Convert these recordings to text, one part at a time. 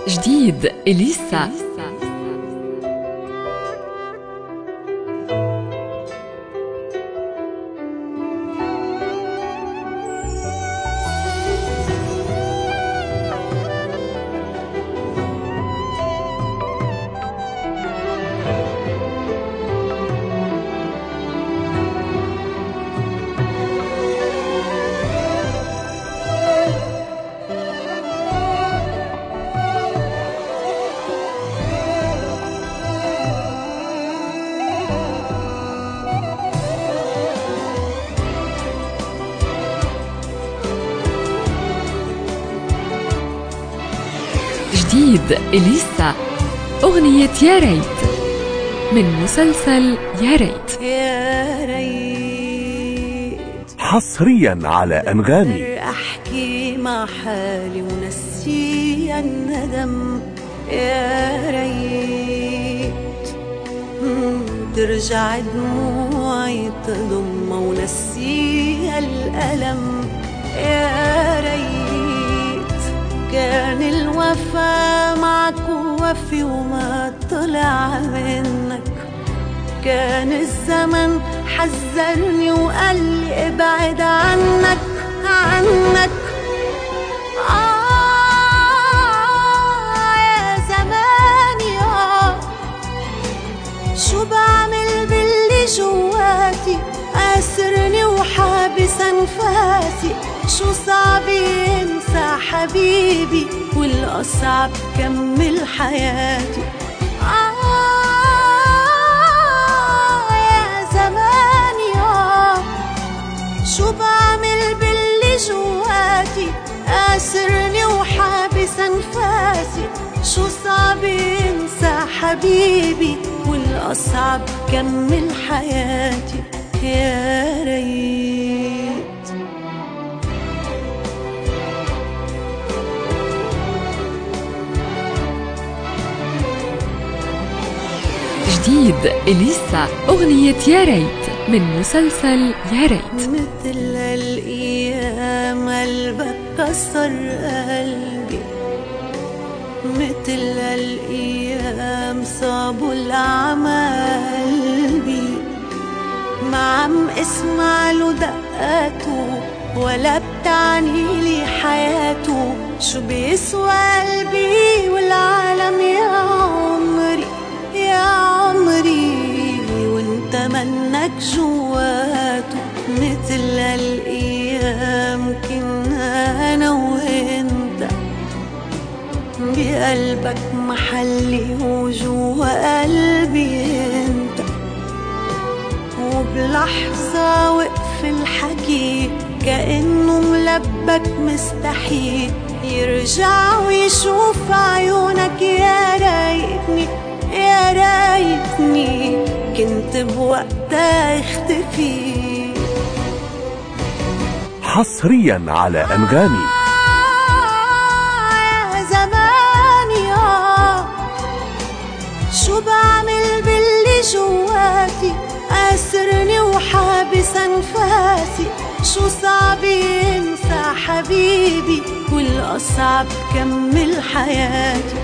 جديد إليسا. جديد إليسا، أغنية يا ريت من مسلسل يا ريت. يا ريت حصريا على أنغامي. أحكي مع حالي ونسي الندم. يا ريت ترجع دموعي تضم ونسي الألم. يا ريت كان الوفا معك وفي وما طلع منك. كان الزمن حذرني وقال لي ابعد عنك عنك. يا زماني شو بعمل باللي جواتي؟ قاسرني وحابس انفاسي. شو صعب ينسى حبيبي والأصعب كمل حياتي. يا زماني شو بعمل باللي جواتي؟ قاسرني وحابس انفاسي. شو صعب ينسى حبيبي والأصعب كمل حياتي. يا ريت جديد إليسا، أغنية يا ريت من مسلسل يا ريت. مثل الأيام قلبك كسر قلبي. مثل الأيام صابوا العمى قلبي. ما عم اسمع له دقاته ولا بتعني لي حياته. شو بيسوى قلبي والعالم يا عمري يا عمري وانت منك جواته. مثل الأيام كنا أنا وانت بقلبك محلي وجوا قلبي انت. وبلحظة وقف الحكي كأنه ملبك مستحيل يرجع ويشوف عيونك. يا ريتني يا ريتني كنت بوقتها اختفي. حصريا على أنغامي. يا زماني شو بعمل باللي جواتي؟ قاسرني وحابس انفاسي. شو صعب ينسى حبيبي والأصعب كمل حياتي.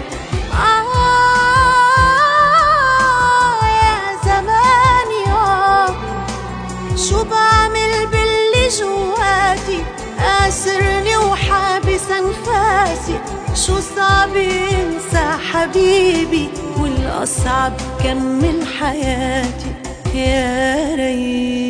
يا زماني شو بعمل باللي جواتي؟ قاسرني وحابس انفاسي. شو صعب ينسى حبيبي والأصعب كمل حياتي. يا ريت